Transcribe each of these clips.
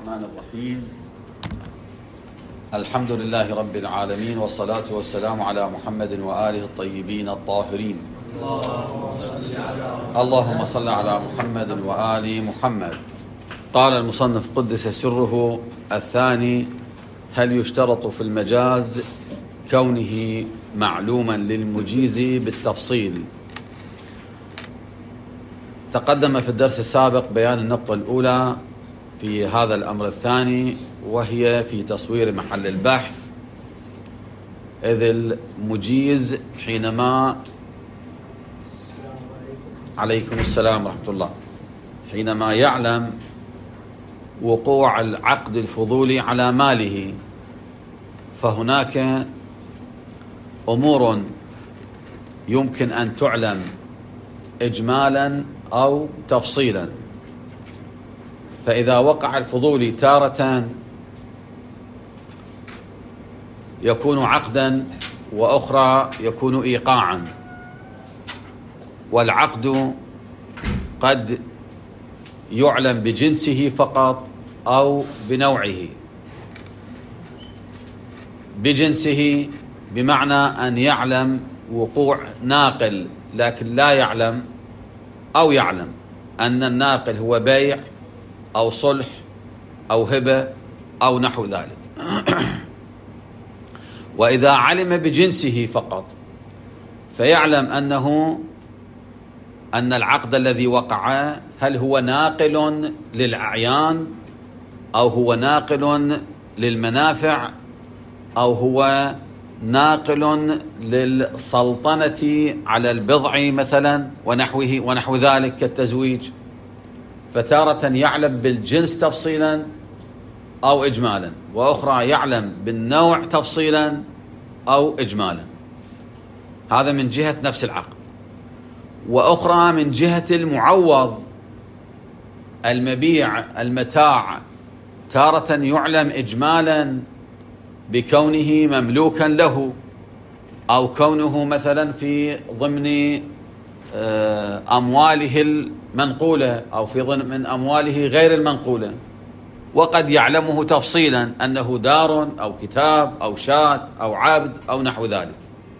الرحمن الرحيم. الحمد لله رب العالمين، والصلاة والسلام على محمد وآله الطيبين الطاهرين. اللهم صل على محمد وآل محمد. قال المصنف قدس سره الثاني: هل يشترط في المجاز كونه معلوما للمجيز بالتفصيل؟ تقدم في الدرس السابق بيان النقطة الأولى في هذا الأمر الثاني، وهي في تصوير محل البحث، إذ المجيز حينما عليكم السلام ورحمة الله حينما يعلم وقوع العقد الفضولي على ماله، فهناك أمور يمكن أن تعلم إجمالا أو تفصيلا. فإذا وقع الفضولي تارة يكون عقدا، وأخرى يكون إيقاعا، والعقد قد يعلم بجنسه فقط أو بنوعه. بجنسه بمعنى أن يعلم وقوع ناقل، لكن لا يعلم أو يعلم أن الناقل هو بيع أو صلح أو هبة أو نحو ذلك. وإذا علم بجنسه فقط فيعلم أن العقد الذي وقع هل هو ناقل للأعيان أو هو ناقل للمنافع أو هو ناقل للسلطنة على البضع مثلا ونحو ذلك كالتزويج. فتارة يعلم بالجنس تفصيلا أو إجمالا، وأخرى يعلم بالنوع تفصيلا أو إجمالا. هذا من جهة نفس العقد. وأخرى من جهة المعوض، المبيع، المتاع، تارة يعلم إجمالا بكونه مملوكا له، أو كونه مثلا في ضمن أمواله المنقولة أو في ضمن أمواله غير المنقولة. وقد يعلمه تفصيلا أنه دار أو كتاب أو شاة أو عبد أو نحو ذلك.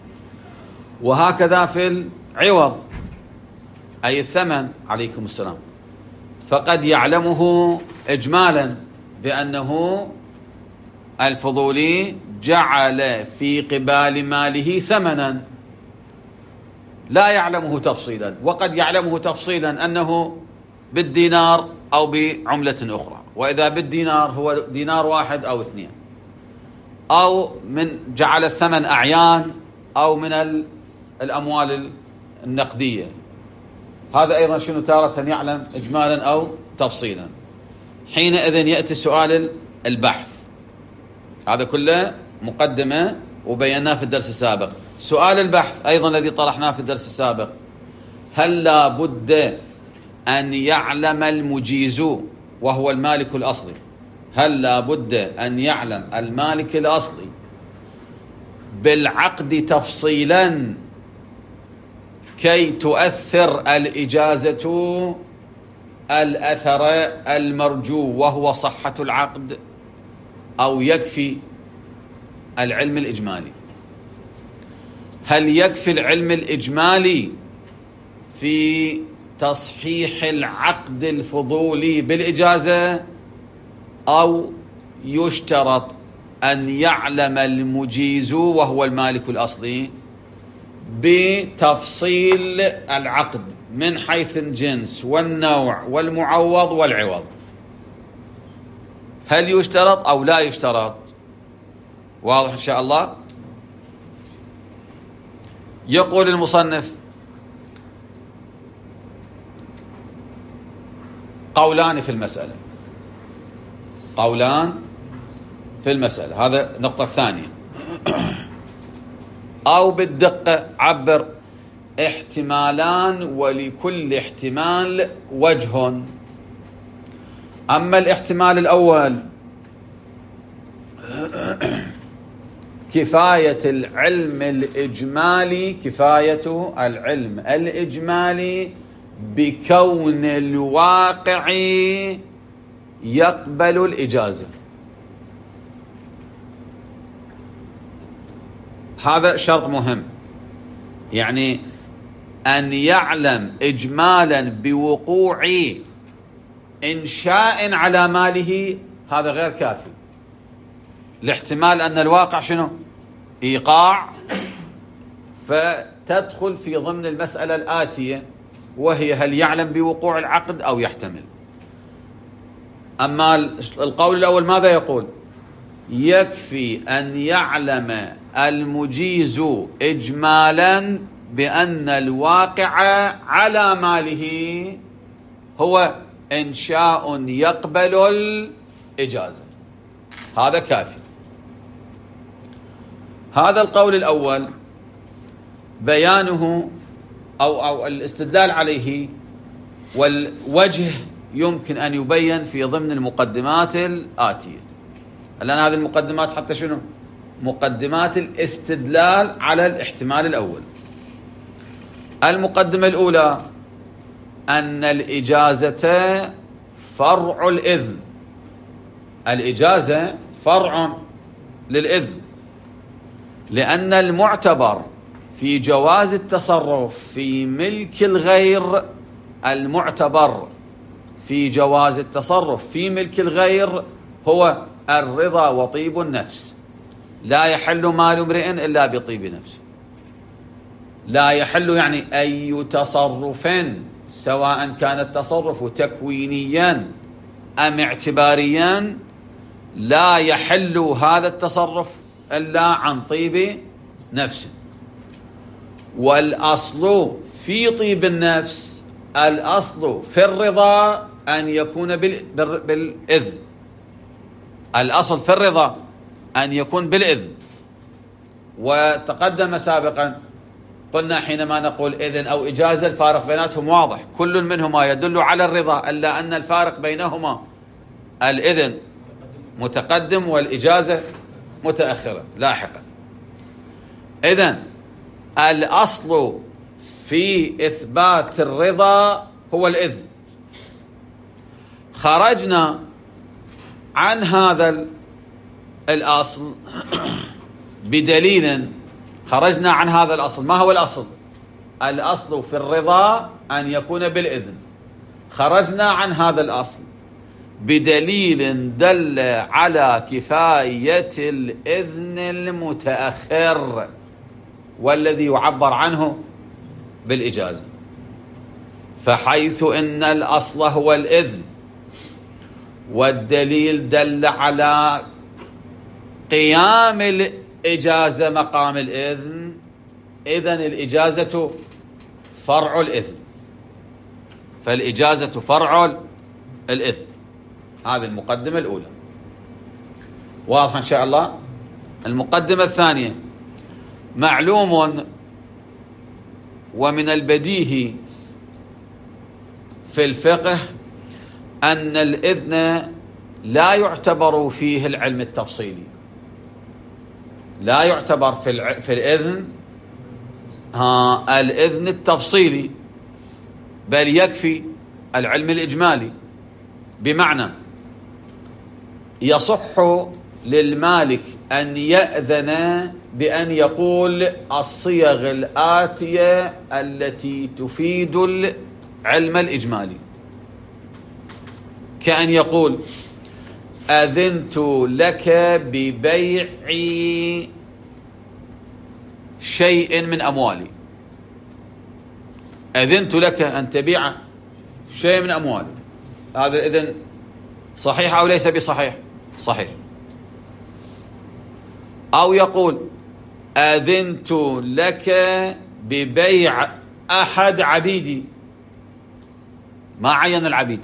وهكذا في العوض أي الثمن عليكم السلام، فقد يعلمه إجمالا بأنه الفضولي جعل في قبال ماله ثمنا، لا يعلمه تفصيلا. وقد يعلمه تفصيلا أنه بالدينار أو بعملة أخرى، وإذا بالدينار هو دينار واحد أو اثنين، أو من جعل الثمن أعيان أو من الأموال النقدية. هذا أيضا شنو؟ تارة يعلم إجمالا أو تفصيلا. حينئذ يأتي سؤال البحث. هذا كله مقدمة وبيناه في الدرس السابق. سؤال البحث أيضا الذي طرحناه في الدرس السابق: هل لا بد أن يعلم المجيز وهو المالك الأصلي، هل لا بد أن يعلم المالك الأصلي بالعقد تفصيلا كي تؤثر الإجازة الأثر المرجو وهو صحة العقد، أو يكفي العلم الإجمالي؟ هل يكفي العلم الإجمالي في تصحيح العقد الفضولي بالإجازة، أو يشترط أن يعلم المجيز وهو المالك الأصلي بتفصيل العقد من حيث الجنس والنوع والمعوض والعوض؟ هل يشترط أو لا يشترط؟ واضح إن شاء الله. يقول المصنف: قولان في المسألة. قولان في المسألة، هذا النقطة الثانية. أو بالدقة عبر: احتمالان ولكل احتمال وجه. أما الاحتمال الأول كفاية العلم الإجمالي بكون الواقع يقبل الإجازة. هذا شرط مهم، يعني أن يعلم إجمالا بوقوع إنشاء على ماله، هذا غير كافي. الاحتمال أن الواقع شنو؟ إيقاع، فتدخل في ضمن المسألة الآتية، وهي هل يعلم بوقوع العقد أو يحتمل. أما القول الأول ماذا يقول؟ يكفي أن يعلم المجيز إجمالا بأن الواقع على ماله هو إنشاء يقبل الإجازة، هذا كافي. هذا القول الأول بيانه أو الاستدلال عليه والوجه يمكن أن يبين في ضمن المقدمات الآتية، لأن هذه المقدمات حتى شنو؟ مقدمات الاستدلال على الاحتمال الأول. المقدمة الأولى أن الإجازة فرع الإذن، الإجازة فرع للإذن، لأن المعتبر في جواز التصرف في ملك الغير، المعتبر في جواز التصرف في ملك الغير هو الرضا وطيب النفس. لا يحل مال امرئ إلا بطيب نفسه. لا يحل يعني أي تصرف، سواء كان التصرف تكوينيا أم اعتباريا، لا يحل هذا التصرف إلا عن طيب نفسه. والأصل في طيب النفس، الأصل في الرضا أن يكون بالإذن. الأصل في الرضا أن يكون بالإذن. وتقدم سابقا قلنا حينما نقول إذن أو إجازة الفارق بيناتهم واضح، كل منهما يدل على الرضا، إلا أن الفارق بينهما الإذن متقدم والإجازة متأخرة لاحقا. إذن الأصل في إثبات الرضا هو الإذن. خرجنا عن هذا الأصل بدليل، خرجنا عن هذا الأصل. ما هو الأصل؟ الأصل في الرضا أن يكون بالإذن. خرجنا عن هذا الأصل بدليل دل على كفاية الإذن المتأخر، والذي يعبر عنه بالإجازة. فحيث إن الأصل هو الإذن والدليل دل على قيام الإجازة مقام الإذن، إذن الإجازة فرع الإذن، فالإجازة فرع الإذن. هذه المقدمة الأولى واضحة إن شاء الله. المقدمة الثانية: معلوم ومن البديهي في الفقه أن الإذن لا يعتبر فيه العلم التفصيلي، لا يعتبر في الإذن الإذن التفصيلي، بل يكفي العلم الإجمالي. بمعنى يصح للمالك أن يأذن بأن يقول الصيغ الآتية التي تفيد العلم الإجمالي، كأن يقول: أذنت لك ببيع شيء من أموالي. أذنت لك أن تبيع شيء من أموالي، هذا الإذن صحيح أو ليس بصحيح؟ صحيح. أو يقول: أذنت لك ببيع أحد عبيدي، ما عين العبيد،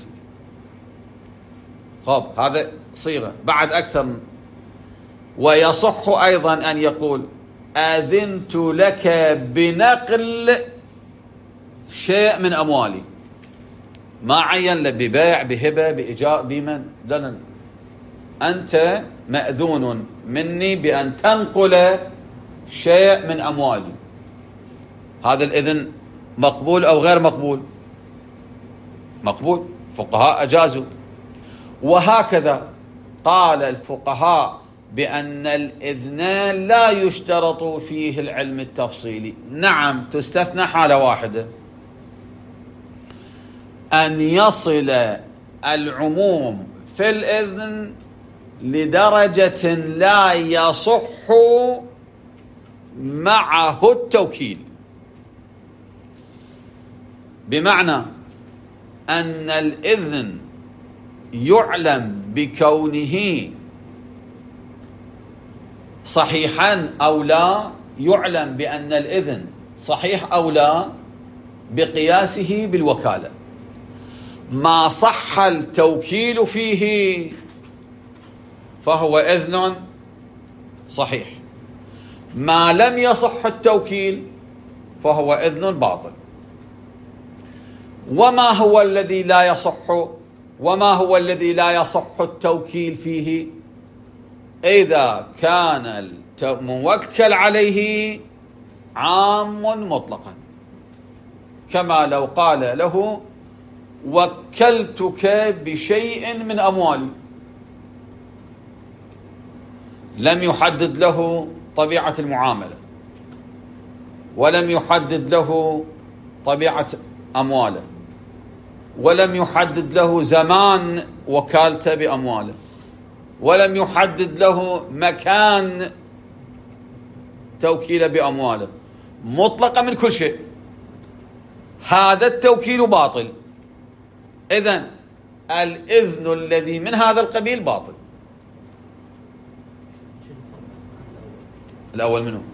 خب هذا صيغة بعد أكثر. ويصح أيضا أن يقول: أذنت لك بنقل شيء من أموالي، ما عين له ببيع بهبة بإجاء بمن، لا، أنت مأذون مني بأن تنقل شيء من أموالي. هذا الإذن مقبول أو غير مقبول؟ مقبول، فقهاء أجازوا. وهكذا قال الفقهاء بأن الإذنان لا يشترط فيه العلم التفصيلي. نعم، تستثنى حالة واحدة، أن يصل العموم في الإذن لدرجة لا يصح معه التوكيل، بمعنى أن الإذن يعلم بكونه صحيحا أو لا، يعلم بأن الإذن صحيح أو لا بقياسه بالوكالة. ما صح التوكيل فيه فهو إذن صحيح، ما لم يصح التوكيل فهو إذن باطل. وما هو الذي لا يصح التوكيل فيه؟ إذا كان الموكل عليه عام مطلقا، كما لو قال له وكلتك بشيء من أموالي، لم يحدد له طبيعة المعاملة، ولم يحدد له طبيعة أمواله، ولم يحدد له زمان وكالته بأمواله، ولم يحدد له مكان توكيله بأمواله، مطلقة من كل شيء، هذا التوكيل باطل. إذن الإذن الذي من هذا القبيل باطل. الأول منه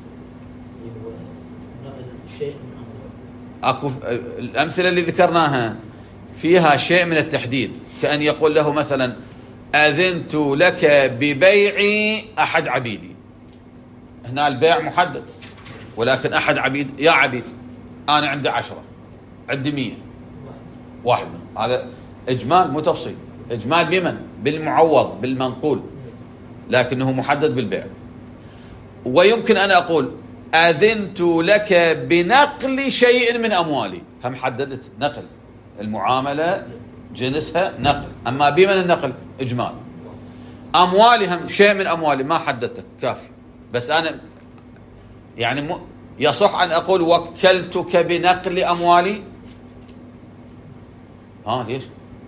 أكو الأمثلة اللي ذكرناها فيها شيء من التحديد، كأن يقول له مثلا أذنت لك ببيع أحد عبيدي. هنا البيع محدد، ولكن أحد عبيد، يا عبيد أنا عندي 10، عندي 100، واحد منهم. هذا إجمال مو تفصيل. إجمال بمن؟ بالمعوض بالمنقول، لكنه محدد بالبيع. ويمكن أن أقول أذنت لك بنقل شيء من أموالي، هم حددت نقل، المعاملة جنسها نقل، أما بمن النقل؟ إجمال. أموالي هم شيء من أموالي، ما حددتك، كافي. بس أنا يعني يصح أن أقول وكلتك بنقل أموالي؟ ليش؟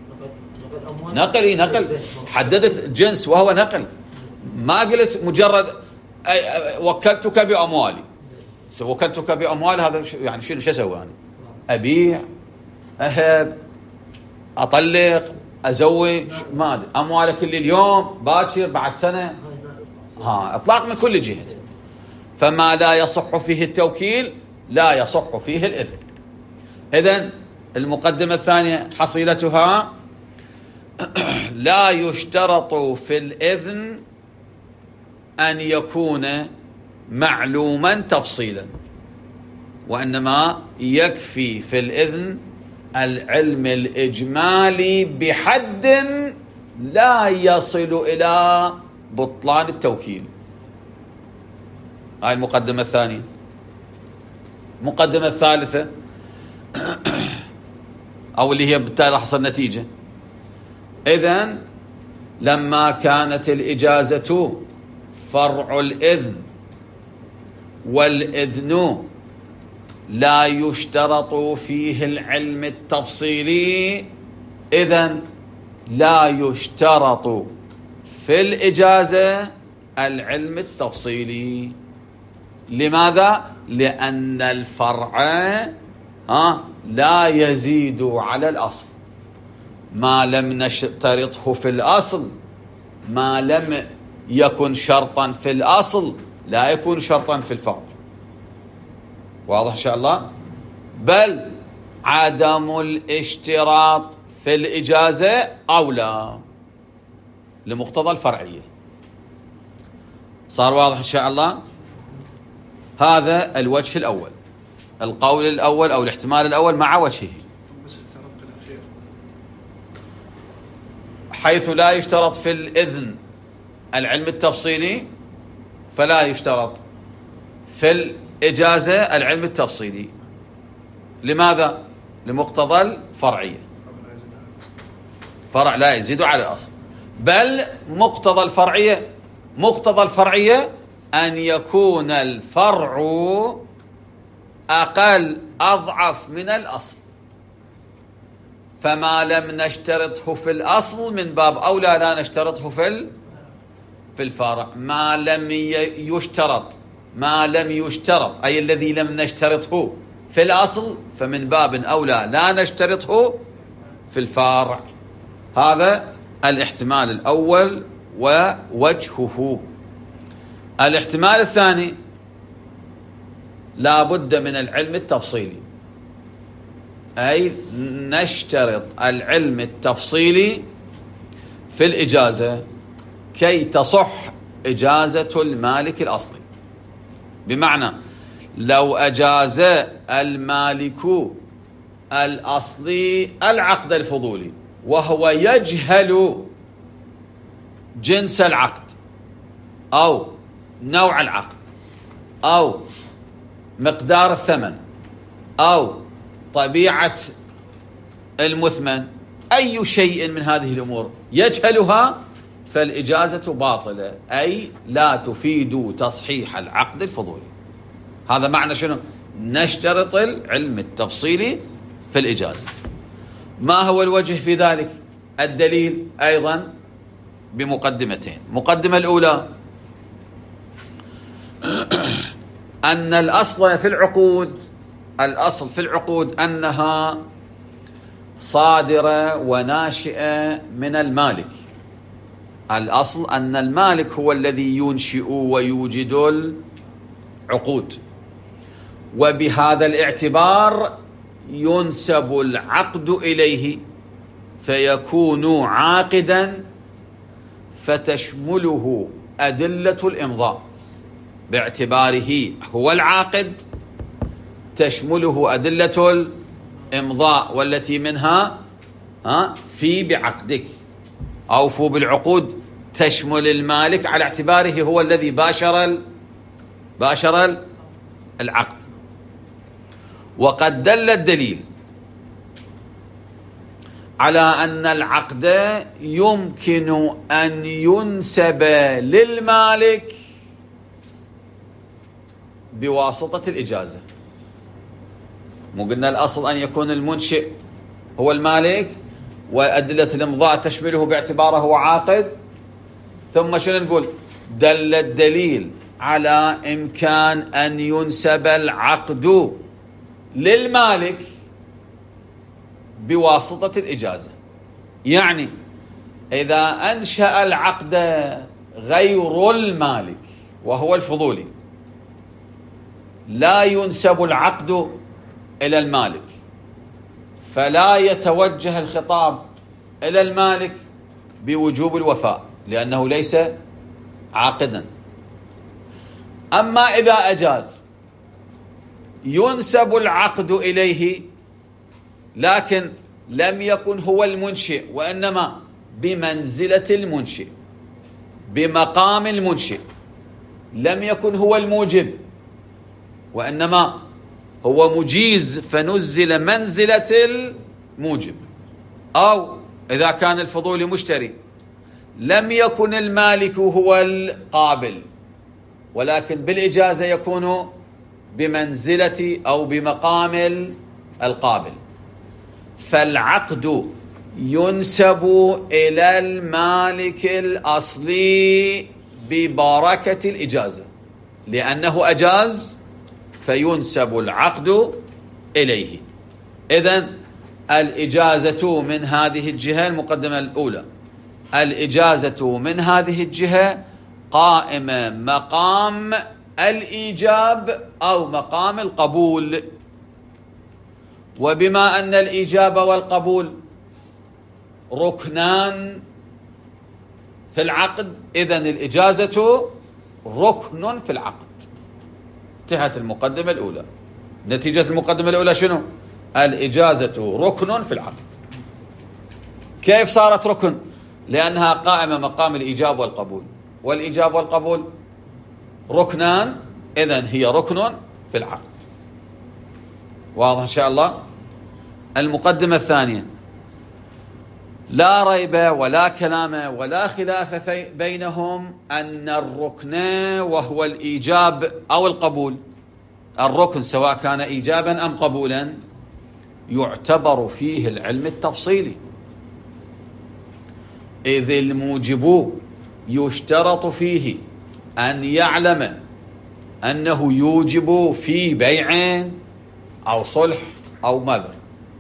نقل حددت جنس وهو نقل، ما قلت مجرد وكلتك بأموالي. وكلتك بأموالي هذا يعني شو أسوي أنا؟ أبيع، أهب، أطلق، أزوج، ما أدري. أموالك كل اليوم، باكر، بعد سنة، إطلاق من كل جهة. فما لا يصح فيه التوكيل لا يصح فيه الإذن. إذن المقدمة الثانية حصيلتها لا يشترط في الإذن أن يكون معلوما تفصيلا، وإنما يكفي في الإذن العلم الإجمالي بحد لا يصل إلى بطلان التوكيل. هاي المقدمة الثانية. المقدمة الثالثة أو اللي هي بالتالي حصل نتيجة. إذن لما كانت الإجازة فرع الإذن، والإذن لا يشترط فيه العلم التفصيلي، إذن لا يشترط في الإجازة العلم التفصيلي. لماذا؟ لأن الفرع لا يزيد على الأصل. ما لم نشترطه في الأصل، ما لم يكن شرطا في الأصل، لا يكون شرطا في الفرع. واضح إن شاء الله؟ بل عدم الاشتراط في الإجازة أولى لمقتضى الفرعية. صار واضح إن شاء الله؟ هذا الوجه الأول، القول الأول أو الاحتمال الأول مع وجهه، حيث لا يشترط في الإذن العلم التفصيلي، فلا يشترط في الإجازة العلم التفصيلي. لماذا؟ لمقتضى الفرعية، فرع لا يزيد على الأصل. بل مقتضى الفرعية أن يكون الفرع أضعف من الأصل، فما لم نشترطه في الأصل من باب أولى لا نشترطه في الفرع. ما لم يشترط أي الذي لم نشترطه في الأصل فمن باب أولى لا نشترطه في الفرع. هذا الاحتمال الأول ووجهه. الاحتمال الثاني لا بد من العلم التفصيلي، أي نشترط العلم التفصيلي في الإجازة كي تصح إجازة المالك الأصلي. بمعنى لو أجاز المالك الأصلي العقد الفضولي وهو يجهل جنس العقد أو نوع العقد أو مقدار الثمن أو طبيعة المثمن، أي شيء من هذه الأمور يجهلها، فالإجازة باطلة، أي لا تفيد تصحيح العقد الفضولي. هذا معنى شنو؟ نشترط العلم التفصيلي في الإجازة. ما هو الوجه في ذلك؟ الدليل أيضا بمقدمتين. المقدمة الأولى أن الأصل في العقود أنها صادرة وناشئة من المالك. الأصل أن المالك هو الذي ينشئ ويوجد العقود، وبهذا الاعتبار ينسب العقد إليه فيكون عاقدا، فتشمله أدلة الإمضاء باعتباره هو العاقد، تشمله أدلة الإمضاء والتي منها في بعقدك أوفوا بالعقود، تشمل المالك على اعتباره هو الذي باشر العقد. وقد دل الدليل على أن العقد يمكن أن ينسب للمالك بواسطة الإجازة. مو قلنا الأصل أن يكون المنشئ هو المالك وأدلة الإمضاء تشمله باعتباره هو عاقد؟ ثم شنو نقول؟ دل الدليل على إمكان أن ينسب العقد للمالك بواسطة الإجازة. يعني إذا أنشأ العقد غير المالك وهو الفضولي لا ينسب العقد إلى المالك، فلا يتوجه الخطاب إلى المالك بوجوب الوفاء لأنه ليس عاقدا. أما إذا أجاز ينسب العقد إليه لكن لم يكن هو المنشئ وإنما بمنزلة المنشئ بمقام المنشئ، لم يكن هو الموجب وإنما هو مجيز فنزل منزلة الموجب. أو إذا كان الفضولي مشتري لم يكن المالك هو القابل ولكن بالإجازة يكون بمنزلة أو بمقام القابل، فالعقد ينسب إلى المالك الأصلي ببركة الإجازة، لأنه أجاز فينسب العقد إليه. إذن الإجازة من هذه الجهة، المقدمة الأولى، الإجازة من هذه الجهة قائمة مقام الإيجاب أو مقام القبول. وبما أن الإيجاب والقبول ركنان في العقد، إذن الإجازة ركن في العقد. انتهت المقدمة الأولى. نتيجة المقدمة الأولى شنو؟ الإجازة ركن في العقد. كيف صارت ركن؟ لأنها قائمة مقام الإيجاب والقبول، والإيجاب والقبول ركنان، إذن هي ركن في العقد. واضح إن شاء الله؟ المقدمة الثانية، لا ريب ولا كلام ولا خلاف بينهم أن الركن وهو الإيجاب أو القبول، الركن سواء كان إيجابا أم قبولا يعتبر فيه العلم التفصيلي، إذ الموجب يشترط فيه أن يعلم أنه يوجب في بيع أو صلح أو ماذا،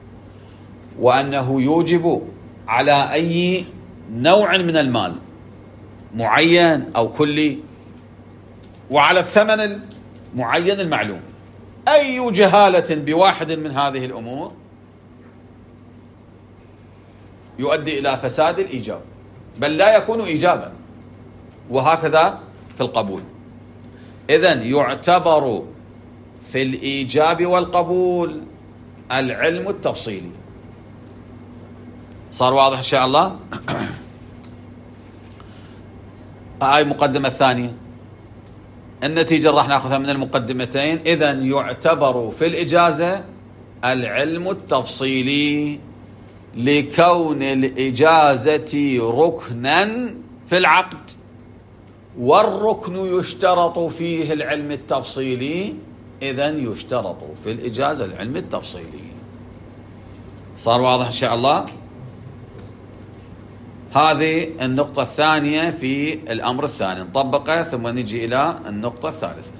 وأنه يوجب على أي نوع من المال معين أو كلي، وعلى الثمن المعين المعلوم. أي جهالة بواحد من هذه الأمور يؤدي إلى فساد الإيجاب، بل لا يكون إيجابا، وهكذا في القبول. إذن يعتبر في الإيجاب والقبول العلم التفصيلي. صار واضح إن شاء الله؟ هاي المقدمة الثانية. النتيجة راح ناخذها من المقدمتين. إذن يعتبر في الإجازة العلم التفصيلي لكون الإجازة ركنا في العقد، والركن يشترط فيه العلم التفصيلي، إذن يشترط في الإجازة العلم التفصيلي. صار واضح إن شاء الله؟ هذه النقطة الثانية في الأمر الثاني، نطبقه ثم نجي إلى النقطة الثالثة.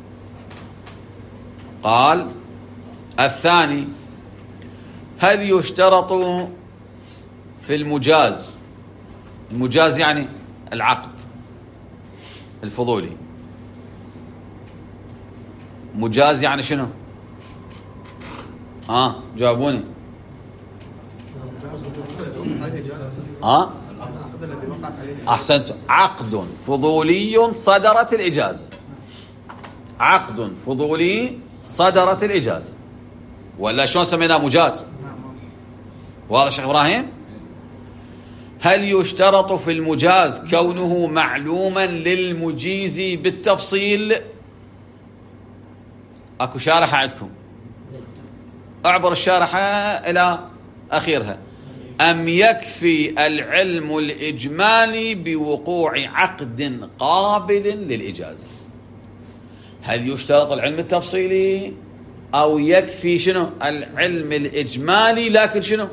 قال الثاني: هل يشترط في المجاز، المجاز يعني العقد الفضولي، مجاز يعني شنو؟ جاوبوني. أحسنتم. عقد فضولي صدرت الإجازة، عقد فضولي صدرت الإجازة، ولا شلون سميناه مجاز؟ واضح شيخ إبراهيم؟ هل يشترط في المجاز كونه معلوما للمجيز بالتفصيل؟ اكو شارحة عندكم، اعبر الشارحة إلى أخيرها. أم يكفي العلم الإجمالي بوقوع عقد قابل للإجازة؟ هل يشترط العلم التفصيلي أو يكفي شنو العلم الإجمالي لكن شنو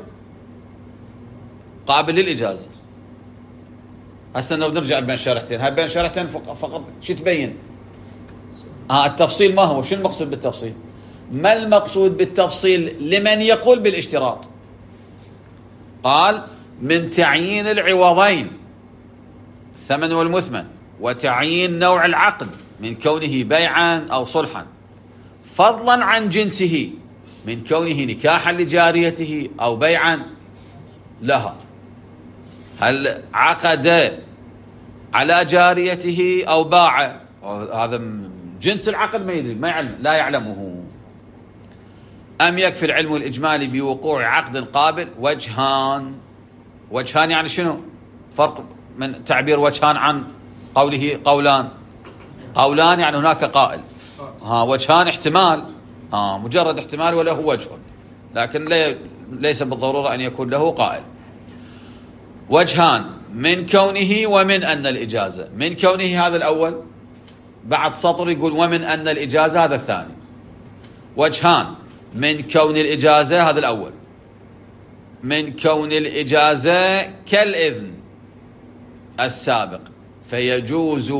قابل للإجازة؟ هسه لو نرجع بين شرحتين، هاي بين شرحتين فقط شو تبين؟ التفصيل ما هو؟ شو المقصود بالتفصيل؟ ما المقصود بالتفصيل لمن يقول بالاشتراط؟ قال: من تعيين العوضين الثمن والمثمن، وتعيين نوع العقد من كونه بيعا أو صلحا، فضلا عن جنسه من كونه نكاحا لجاريته أو بيعا لها. هل عقد على جاريته أو باع؟ هذا جنس العقد ما يدري، ما يعلم، لا يعلمه. أم يكفي العلم الإجمالي بوقوع عقد قابل؟ وجهان. وجهان يعني شنو؟ فرق من تعبير وجهان عن قوله قولان. قولان يعني هناك قائل، وجهان احتمال، مجرد احتمال وله وجه، لكن ليس بالضرورة أن يكون له قائل. وجهان: من كونه ومن أن الإجازة. من كونه هذا الأول، بعد سطر يقول ومن أن الإجازة هذا الثاني. وجهان: من كون الإجازة هذا الأول، من كون الإجازة كالإذن السابق فيجوز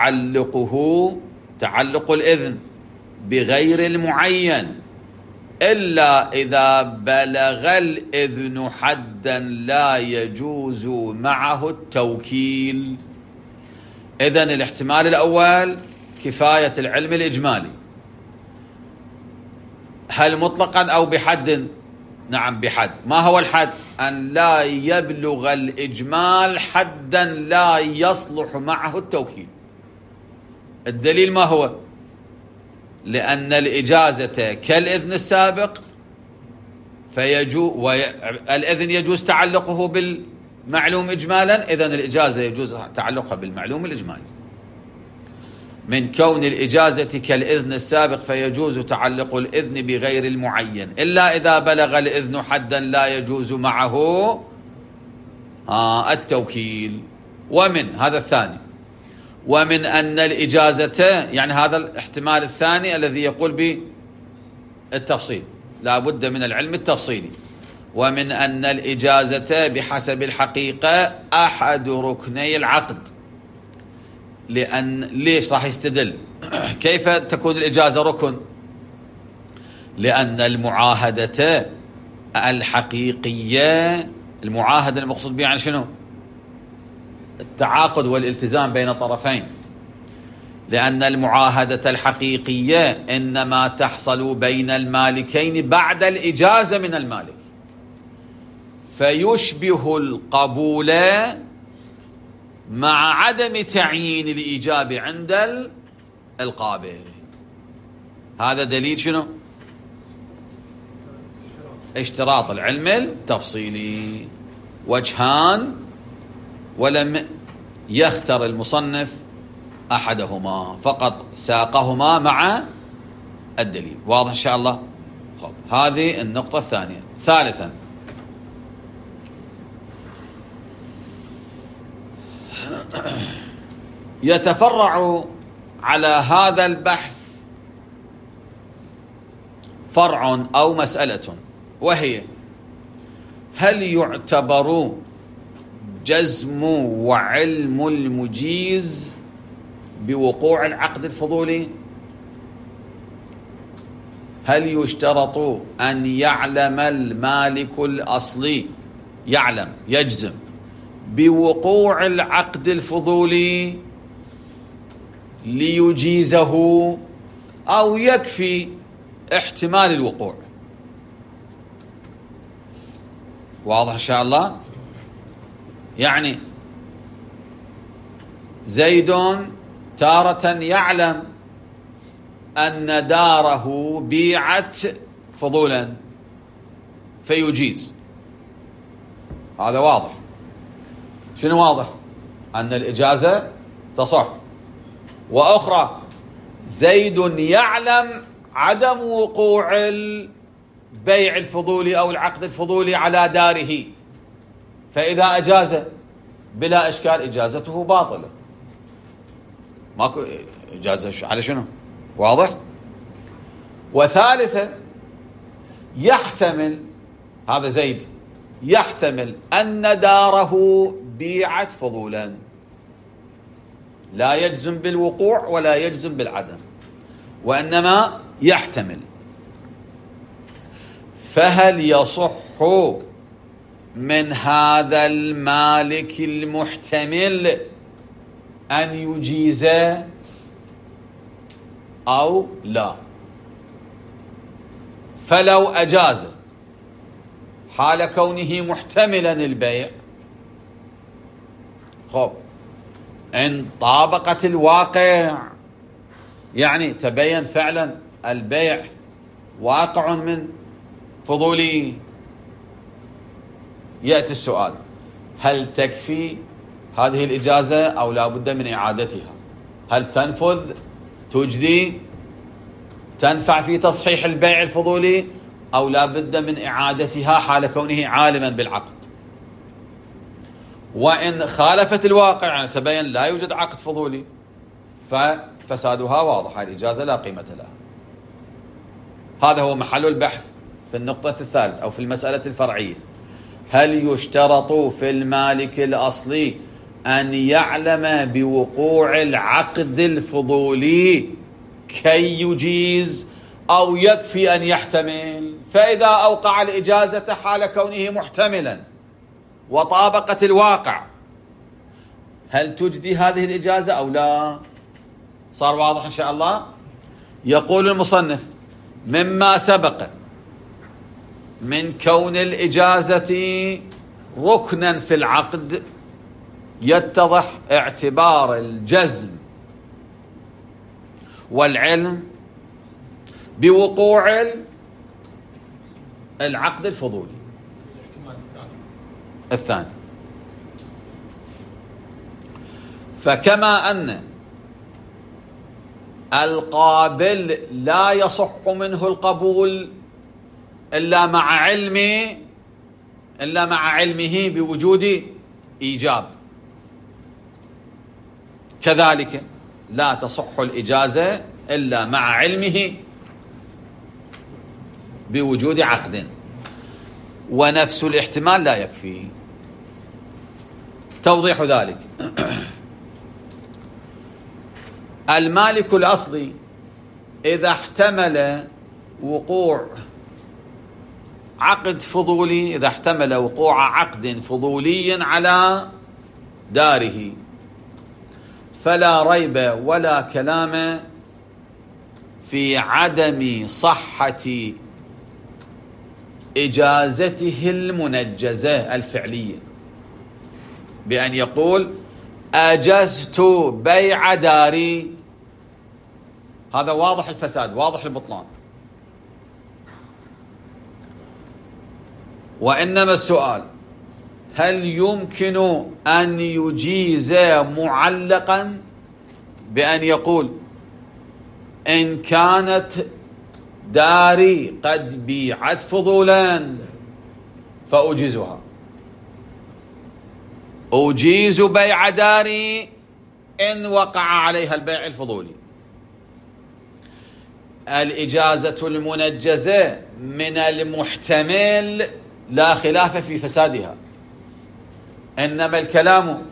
تعلق الإذن بغير المعين، إلا إذا بلغ الإذن حدا لا يجوز معه التوكيل. إذن الاحتمال الأول كفاية العلم الإجمالي. هل مطلقا أو بحد؟ نعم بحد. ما هو الحد؟ أن لا يبلغ الإجمال حدا لا يصلح معه التوكيل. الدليل ما هو؟ لأن الإجازة كالإذن السابق الإذن يجوز تعلقه بالمعلوم إجمالا، إذن الإجازة يجوز تعلقها بالمعلوم الإجمالي. من كون الإجازة كالإذن السابق فيجوز تعلق الإذن بغير المعين، إلا إذا بلغ الإذن حدا لا يجوز معه التوكيل. ومن هذا الثاني، ومن أن الإجازة، يعني هذا الاحتمال الثاني الذي يقول بالتفصيل، لا بد من العلم التفصيلي. ومن أن الإجازة بحسب الحقيقة أحد ركني العقد. ليش راح يستدل؟ كيف تكون الإجازة ركن؟ لأن المعاهدة الحقيقية، المعاهدة المقصود بها يعني شنو؟ التعاقد والالتزام بين طرفين. لأن المعاهدة الحقيقية إنما تحصل بين المالكين بعد الإجازة من المالك، فيشبه القبول مع عدم تعيين الإيجاب عند القابل. هذا دليل شنو؟ اشتراط العلم التفصيلي. وجهان ولم يختر المصنف أحدهما، فقط ساقهما مع الدليل. واضح إن شاء الله؟ خب، هذه النقطة الثانية. ثالثا، يتفرع على هذا البحث فرع أو مسألة، وهي: هل يعتبر جزم وعلم المجيز بوقوع العقد الفضولي؟ هل يشترط أن يعلم المالك الأصلي، يجزم بوقوع العقد الفضولي ليجيزه، أو يكفي احتمال الوقوع؟ واضح إن شاء الله؟ يعني زيد تارة يعلم أن داره بيعت فضولا فيجيز، هذا واضح. شنو واضح؟ أن الإجازة تصح. وأخرى، زيد يعلم عدم وقوع البيع الفضولي أو العقد الفضولي على داره، فإذا أجاز بلا إشكال إجازته باطلة، ماكو إجازة على شنو؟ واضح؟ وثالثا، يحتمل، هذا زيد يحتمل أن داره بيعت فضولا، لا يجزم بالوقوع ولا يجزم بالعدم، وإنما يحتمل. فهل يصح من هذا المالك المحتمل أن يجيز أو لا؟ فلو أجاز حال كونه محتملا البيع، خب، إن طابقت الواقع، يعني تبين فعلا البيع واقع من فضولي، يأتي السؤال: هل تكفي هذه الإجازة أو لا بد من إعادتها؟ هل تنفذ، تجدي، تنفع في تصحيح البيع الفضولي، أو لا بد من إعادتها حال كونه عالما بالعقد؟ وإن خالفت الواقع، يعني تبين لا يوجد عقد فضولي، ففسادها واضح، هذه الإجازة لا قيمة لها. هذا هو محل البحث في النقطة الثالثة أو في المسألة الفرعية: هل يشترط في المالك الأصلي أن يعلم بوقوع العقد الفضولي كي يجيز، أو يكفي أن يحتمل؟ فإذا أوقع الإجازة حال كونه محتملا وطابقت الواقع، هل تجدي هذه الإجازة أو لا؟ صار واضح إن شاء الله؟ يقول المصنف: مما سبق من كون الإجازة ركنا في العقد، يتضح اعتبار الجزم والعلم بوقوع العقد الفضولي الثاني. فكما أن القابل لا يصح منه القبول إلا مع علمه بوجود إيجاب. كذلك لا تصح الإجازة إلا مع علمه بوجود عقد، ونفس الاحتمال لا يكفي. توضيح ذلك: المالك الأصلي إذا احتمل وقوع عقد فضولي، إذا احتمل وقوع عقد فضولي على داره، فلا ريب ولا كلام في عدم صحة إجازته المنجزة الفعلية، بأن يقول أجزت بيع داري، هذا واضح الفساد، واضح البطلان. وإنما السؤال: هل يمكن أن يجيز معلقا بأن يقول إن كانت داري قد بيعت فضولا فأجيزها، أجيز بيع داري إن وقع عليها البيع الفضولي؟ الإجازة المنجزة من المحتمل لا خلاف في فسادها، إنما الكلام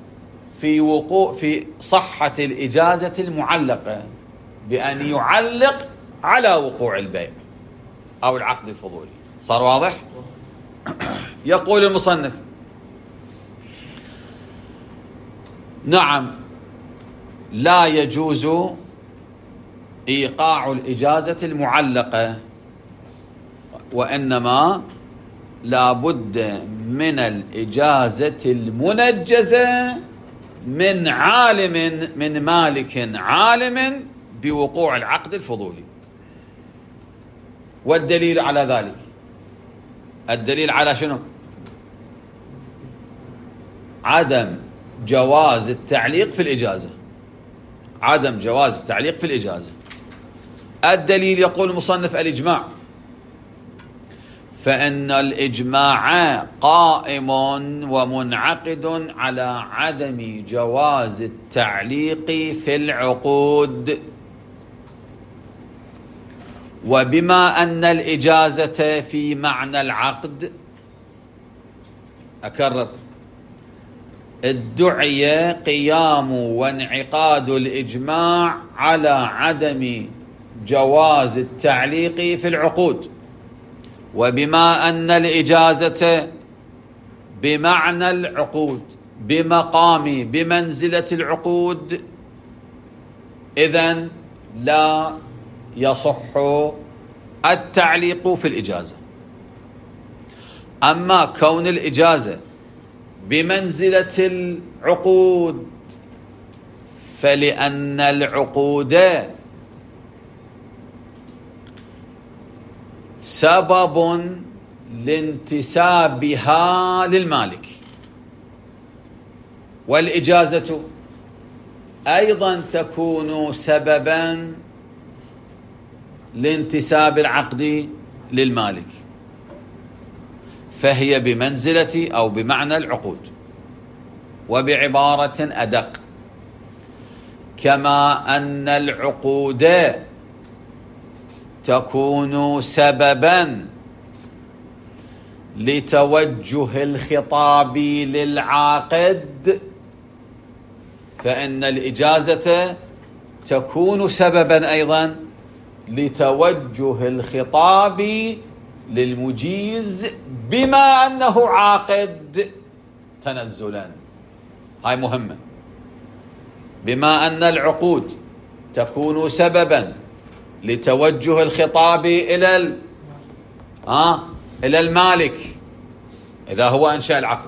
في صحة الإجازة المعلقة بأن يعلق على وقوع البيع أو العقد الفضولي. صار واضح؟ يقول المصنف: نعم، لا يجوز إيقاع الإجازة المعلقة، وإنما لا بد من الإجازة المنجزة من عالم، من مالك عالم بوقوع العقد الفضولي. والدليل على ذلك، الدليل على شنو؟ عدم جواز التعليق في الإجازة، عدم جواز التعليق في الإجازة. الدليل يقول المصنف: الإجماع، فإن الإجماع قائم ومنعقد على عدم جواز التعليق في العقود. وبما أن الإجازة في معنى العقد، أكرر، ادعي قيام وانعقاد الإجماع على عدم جواز التعليق في العقود. وبما أن الإجازة بمعنى العقود، بمقام، بمنزلة العقود، إذن لا يصح التعليق في الإجازة. أما كون الإجازة بمنزلة العقود، فلأن العقود سبب لانتسابها للمالك، والإجازة أيضا تكون سببا لانتساب العقد للمالك، فهي بمنزلة أو بمعنى العقود. وبعبارة أدق: كما أن العقود تكون سببا لتوجه الخطاب للعاقد، فإن الإجازة تكون سببا أيضا لتوجه الخطاب للمجيز بما أنه عاقد تنزلا. هاي مهمة. بما أن العقود تكون سببا لتوجه الخطاب إلى المالك إذا هو أنشأ العقد،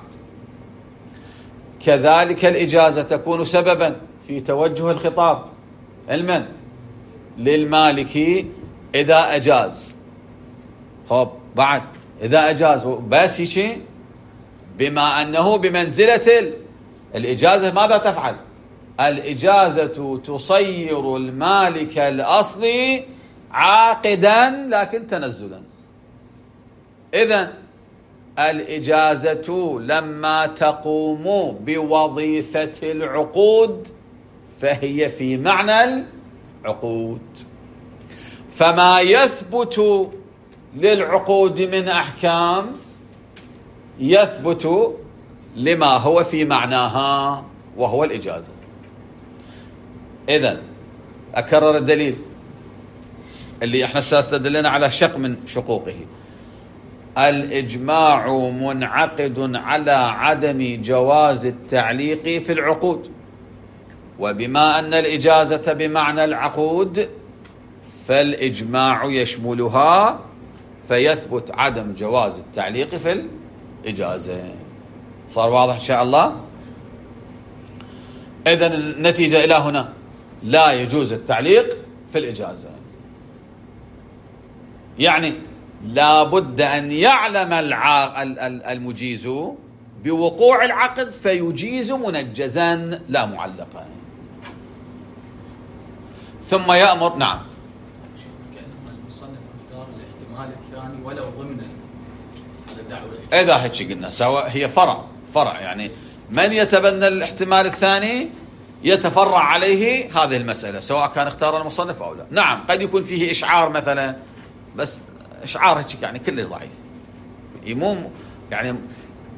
كذلك الإجازة تكون سببا في توجه الخطاب المن للمالك إذا أجاز. خب بعد إذا أجاز بس هيك، بما أنه بمنزلة الإجازة ماذا تفعل؟ الإجازة تصير المالك الأصلي عاقدا لكن تنزلا. إذن الإجازة لما تقوم بوظيفة العقود فهي في معنى العقود، فما يثبت للعقود من أحكام يثبت لما هو في معناها وهو الإجازة. إذن أكرر الدليل اللي احنا استدلنا على شق من شقوقه. الإجماع منعقد على عدم جواز التعليق في العقود، وبما أن الإجازة بمعنى العقود فالإجماع يشملها، فيثبت عدم جواز التعليق في الإجازة. صار واضح إن شاء الله؟ إذن النتيجة إلى هنا لا يجوز التعليق في الإجازة، يعني لا بد أن يعلم المجيز بوقوع العقد فيجيز منجزا لا معلقا، ثم يأمر. نعم. كأنما المصنف اختار الاحتمال الثاني ولو ضمن على الدعوة. إذا هيك قلنا سواء هي فرع يعني من يتبنى الاحتمال الثاني يتفرع عليه هذه المسألة سواء كان اختار المصنف أو لا. نعم قد يكون فيه إشعار مثلا، بس إشعار هيك يعني كلش ضعيف، يعني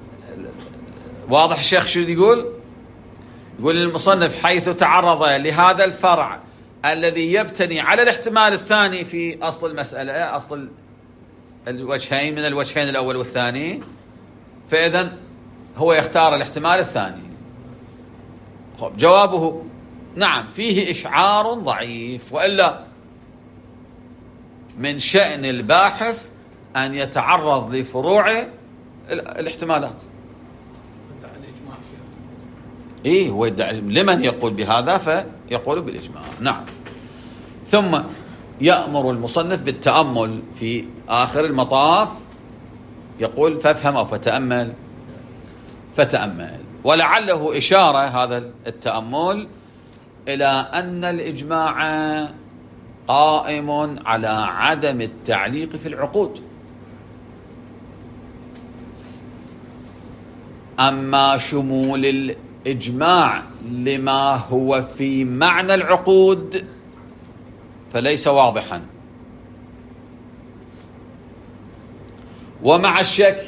واضح. الشيخ شو يقول المصنف حيث تعرض لهذا الفرع الذي يبتني على الاحتمال الثاني في أصل المسألة، أصل الوجهين من الوجهين الأول والثاني، فإذن هو يختار الاحتمال الثاني. جوابه نعم فيه إشعار ضعيف، وإلا من شأن الباحث أن يتعرض لفروع الاحتمالات. إيه هو يدعي لمن يقول بهذا فيقول بالإجماع. نعم. ثم يأمر المصنف بالتأمل في آخر المطاف، يقول فافهم أو فتأمل، ولعله إشارة هذا التأمل إلى أن الإجماع قائم على عدم التعليق في العقود، أما شمول الإجماع لما هو في معنى العقود فليس واضحا. ومع الشك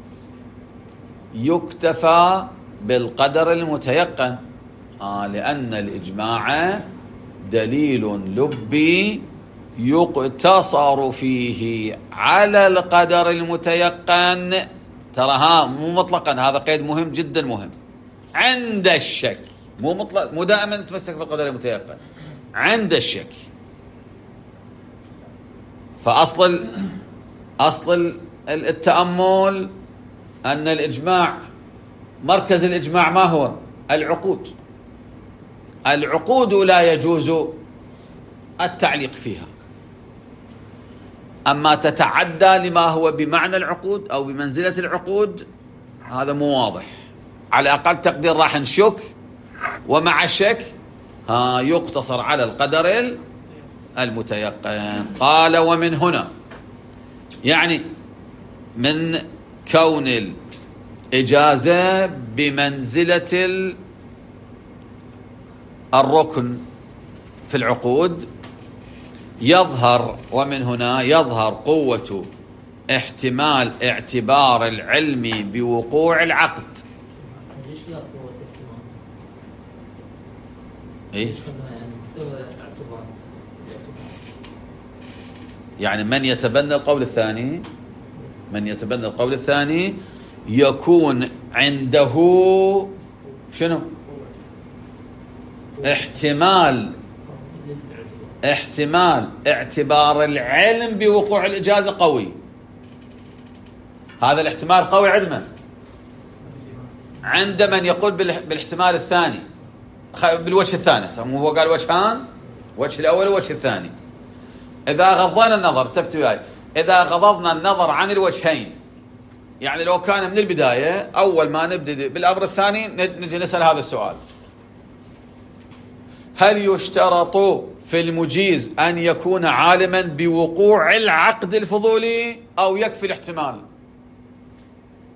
يكتفى بالقدر المتيقن، لأن الإجماع دليل لبي يقتصر فيه على القدر المتيقن. ترى مو مطلقا، هذا قيد مهم جدا مهم. عند الشك، مو مطلق، مو دائما نتمسك بالقدر المتيقن، عند الشك. فأصل التأمل أن الإجماع مركز الإجماع ما هو؟ العقود لا يجوز التعليق فيها، أما تتعدى لما هو بمعنى العقود أو بمنزلة العقود هذا مو واضح. على أقل تقدير راح نشك، ومع الشك يقتصر على القدر المتيقن. قال ومن هنا، يعني من كون الإجازة بمنزلة الركن في العقود ومن هنا يظهر قوة احتمال اعتبار العلم بوقوع العقد. ليش لا قوة احتمال؟ إيه؟ يعني من يتبنى القول الثاني يكون عنده شنو؟ احتمال اعتبار العلم بوقوع الإجازة قوي. هذا الاحتمال قوي عند من يقول بالاحتمال الثاني، بالوجه الثاني. هو قال وجهان، وجه الأول ووجه الثاني. إذا غضينا النظر، تفتوا وياي، إذا غضضنا النظر عن الوجهين، يعني لو كان من البداية أول ما نبدأ بالأمر الثاني نجي نسأل هذا السؤال: هل يشترط في المجيز أن يكون عالما بوقوع العقد الفضولي أو يكفي الاحتمال؟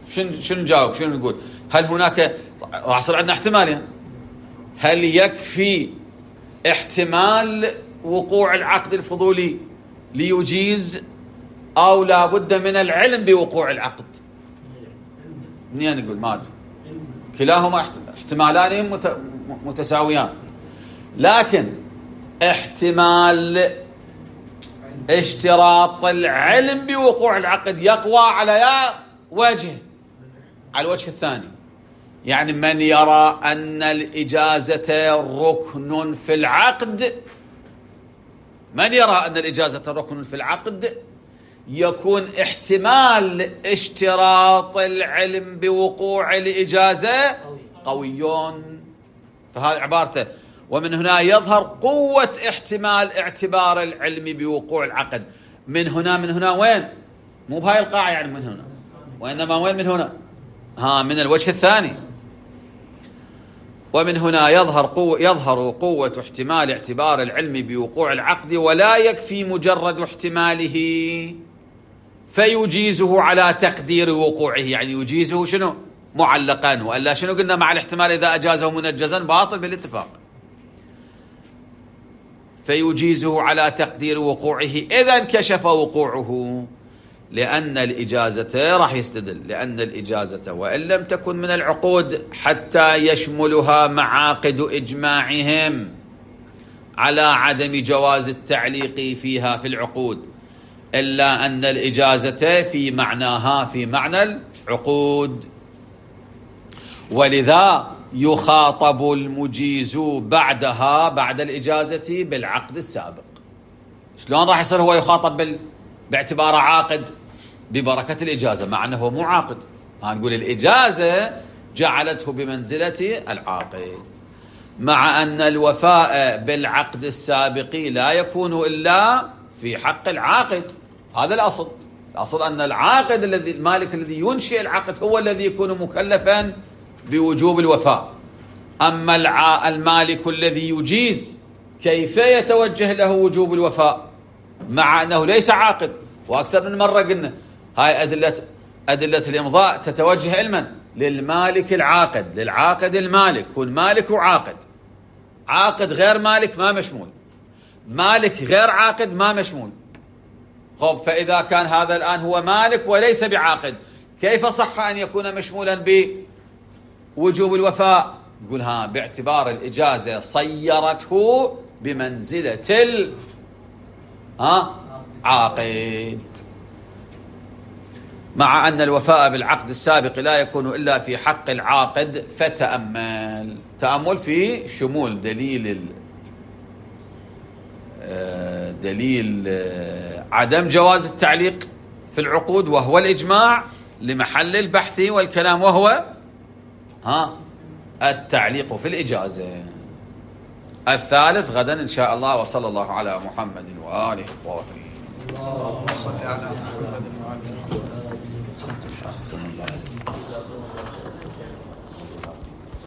شنو نجاوب؟ شنو نقول؟ هل هناك راح يصير عندنا احتمالين؟ هل يكفي احتمال وقوع العقد الفضولي ليجيز، أو لا بد من العلم بوقوع العقد؟ منين نقول؟ ما أدري، كلاهما احتمالان متساويان، لكن احتمال اشتراط العلم بوقوع العقد يقوى على وجه، على الوجه الثاني. يعني من يرى أن الإجازة ركن في العقد، من يرى أن الإجازة ركن في العقد، يكون احتمال اشتراط العلم بوقوع الإجازة قويون. فهذه عبارته. ومن هنا يظهر قوة احتمال اعتبار العلم بوقوع العقد. من هنا وين؟ مو بهاي القاعة يعني من هنا، وإنما وين؟ من هنا، من الوجه الثاني. ومن هنا يظهر قوة احتمال اعتبار العلم بوقوع العقد، ولا يكفي مجرد احتماله فيجيزه على تقدير وقوعه. يعني يجيزه شنو؟ معلقا، وإلا شنو قلنا مع الاحتمال إذا أجازه منجزا باطل بالاتفاق. فيجيزه على تقدير وقوعه إذا انكشف وقوعه، لأن الإجازة راح يستدل، لأن الإجازة وإن لم تكن من العقود حتى يشملها معاقد إجماعهم على عدم جواز التعليق فيها في العقود، إلا أن الإجازة في معناها في معنى العقود، ولذا يخاطب المجيز بعدها بعد الإجازة بالعقد السابق. شلون راح يصير هو يخاطب باعتباره عاقد ببركة الإجازة مع أنه مو عاقد؟ نقول الإجازة جعلته بمنزلة العاقد، مع أن الوفاء بالعقد السابق لا يكون إلا في حق العاقد. هذا الأصل. الأصل أن العاقد الذي المالك الذي ينشئ العقد هو الذي يكون مكلفا بوجوب الوفاء. أما المالك الذي يجيز كيف يتوجه له وجوب الوفاء مع أنه ليس عاقد؟ وأكثر من مرة قلنا هاي أدلة الإمضاء تتوجه علما للمالك العاقد، للعاقد المالك. كون مالك وعاقد، عاقد غير مالك ما مشمول، مالك غير عاقد ما مشمول. خب، فإذا كان هذا الآن هو مالك وليس بعاقد، كيف صح أن يكون مشمولا بوجوب الوفاء؟ يقول باعتبار الإجازة صيرته بمنزلة عاقد، مع أن الوفاء بالعقد السابق لا يكون إلا في حق العاقد. تأمل في شمول دليل عدم جواز التعليق في العقود وهو الإجماع لمحل البحث والكلام، وهو التعليق في الإجازة. الثالث غدا إن شاء الله. وصلى الله على محمد وآله وصحبه. اللهم صل على محمد وآله وصحبه.